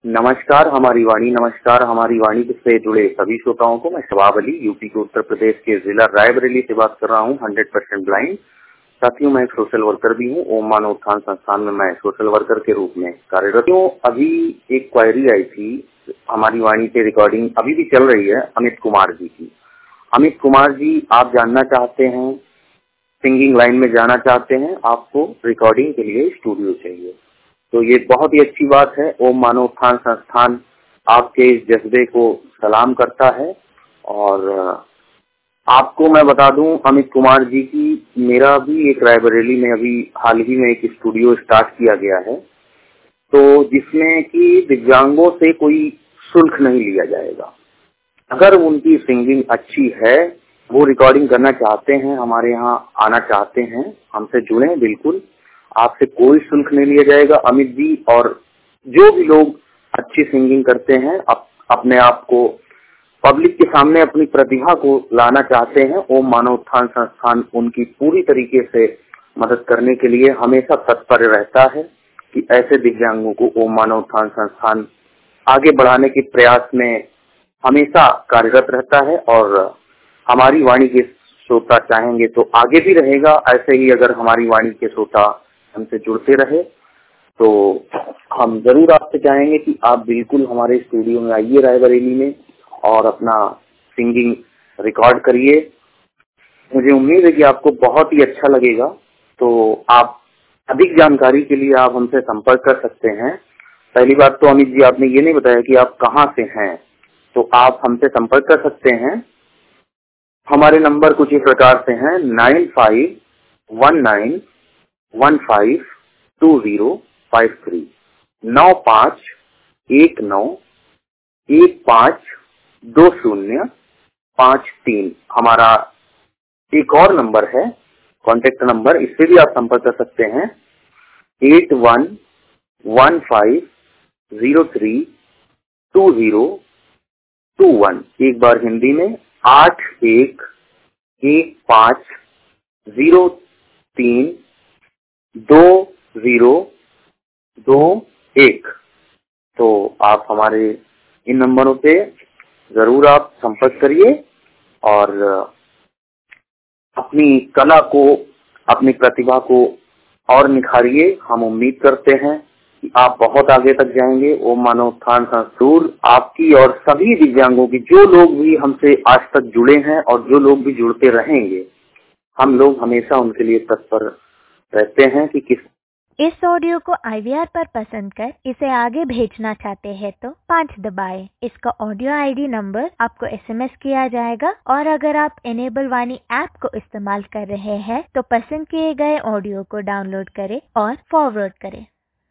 नमस्कार हमारी वाणी से जुड़े सभी श्रोताओं को मैं शबाब अली यूपी के उत्तर प्रदेश के जिला रायबरेली से बात कर रहा हूँ 100% ब्लाइंड। साथियों मैं एक सोशल वर्कर भी हूँ। ओम मानव उत्थान संस्थान में मैं सोशल वर्कर के रूप में कार्यरत हूँ। अभी एक क्वायरी आई थी, हमारी वाणी पे रिकॉर्डिंग अभी भी चल रही है अमित कुमार जी की। अमित कुमार जी, आप जानना चाहते हैं, सिंगिंग लाइन में जाना चाहते हैं, आपको रिकॉर्डिंग के लिए स्टूडियो चाहिए, तो ये बहुत ही अच्छी बात है। ओम मानव उत्थान संस्थान आपके इस जज्बे को सलाम करता है। और आपको मैं बता दूं अमित कुमार जी की, मेरा भी एक रायबरेली में अभी हाल ही में एक स्टूडियो स्टार्ट किया गया है, तो जिसमें कि दिव्यांगों से कोई शुल्क नहीं लिया जाएगा। अगर उनकी सिंगिंग अच्छी है, वो रिकॉर्डिंग करना चाहते हैं, हमारे यहाँ आना चाहते हैं, हमसे जुड़े बिल्कुल, आपसे कोई शुल्क नहीं लिया जाएगा। अमित जी और जो भी लोग अच्छी सिंगिंग करते हैं, अपने आप को पब्लिक के सामने अपनी प्रतिभा को लाना चाहते हैं, ओम मानव उत्थान संस्थान उनकी पूरी तरीके से मदद करने के लिए हमेशा तत्पर रहता है कि ऐसे दिव्यांगों को ओम मानव उत्थान संस्थान आगे बढ़ाने के प्रयास में हमेशा कार्यरत रहता है। और हमारी वाणी के श्रोता चाहेंगे तो आगे भी रहेगा। ऐसे ही अगर हमारी वाणी के श्रोता हमसे जुड़ते रहे तो हम जरूर आपसे चाहेंगे कि आप बिल्कुल हमारे स्टूडियो में आइए रायबरेली में और अपना सिंगिंग रिकॉर्ड करिए। मुझे उम्मीद है कि आपको बहुत ही अच्छा लगेगा। तो आप अधिक जानकारी के लिए आप हमसे संपर्क कर सकते हैं। पहली बात तो अमित जी, आपने ये नहीं बताया कि आप कहाँ से हैं, तो आप हमसे संपर्क कर सकते हैं। हमारे नंबर कुछ इस प्रकार से हैं 9519152053 9519152053। हमारा एक और नंबर है, कॉन्टेक्ट नंबर, इससे भी आप संपर्क कर सकते हैं 8115032021। एक बार हिंदी में 8115032021। तो आप हमारे इन नंबरों पे जरूर आप संपर्क करिए और अपनी कला को, अपनी प्रतिभा को और निखारिए। हम उम्मीद करते हैं कि आप बहुत आगे तक जाएंगे। ओम मानव उत्थान संस्थान आपकी और सभी दिव्यांगों की, जो लोग भी हमसे आज तक जुड़े हैं और जो लोग भी जुड़ते रहेंगे, हम लोग हमेशा उनके लिए तत्पर रहते हैं कि किस। इस ऑडियो को IVR पर पसंद कर इसे आगे भेजना चाहते हैं तो 5 दबाएं। इसका ऑडियो ID नंबर आपको SMS किया जाएगा। और अगर आप एनेबल वाणी ऐप को इस्तेमाल कर रहे हैं तो पसंद किए गए ऑडियो को डाउनलोड करें और फॉरवर्ड करें।